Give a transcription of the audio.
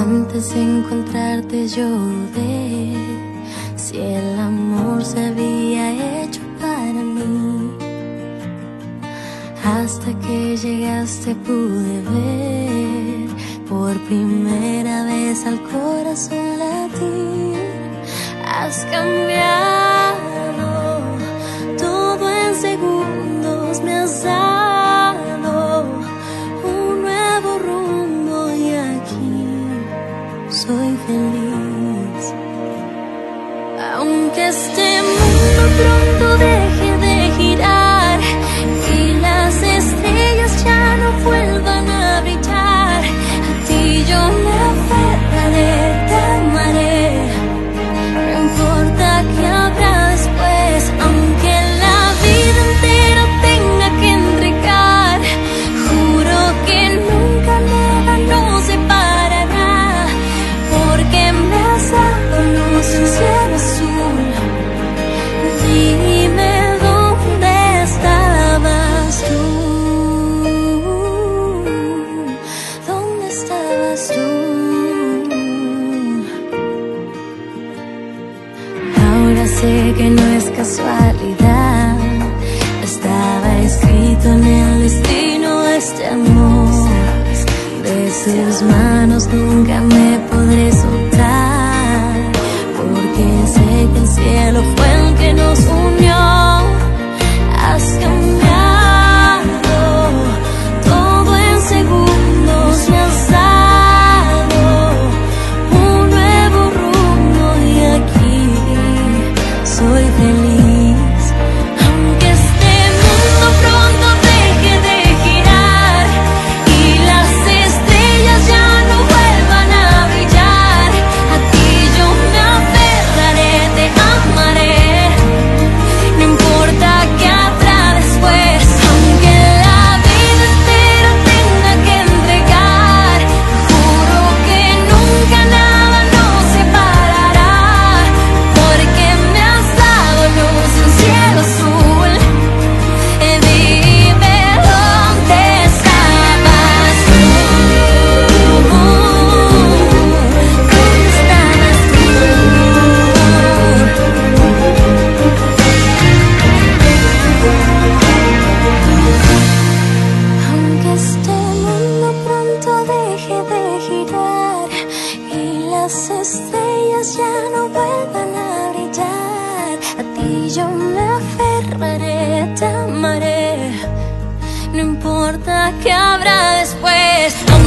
Antes de encontrarte yo dudé si el amor se había hecho para mí. Hasta que llegaste pude ver por primera vez al corazón latir. Has cambiado todo en segundos, me has dado un nuevo rumbo y aquí soy feliz. Aunque este mundo pronto deje de girar y las estrellas ya no vuelvan a brillar, a ti yo me aferraré, te amaré, no importa qué habrá después. Aunque la vida entera tenga que entregar, juro que nunca nada nos separará, porque me has dado luz en cielo azul. Dime dónde estabas tú, dónde estabas tú. Ahora sé que no es casualidad, estaba escrito en el destino este amor. De sus manos nunca me podré soltar, porque sé que el cielo fue el que nos unió. Has cambiado todo en segundos, me has dado un nuevo rumbo y aquí soy feliz. Aunque este mundo pronto deje de girar y las estrellas ya no vuelvan a brillar, a ti yo me aferraré, te amaré, no importa qué habrá después. Aunque la vida entera tenga que entregar, juro que nunca nada nos separará, porque me has dado luz en cielo azul. Dime dónde estabas tú, dónde estabas tú. Aunque este mundo pronto deje de girar y las estrellas ya no vuelvan a brillar, a ti yo me aferraré, te amaré, no importa qué habrá después.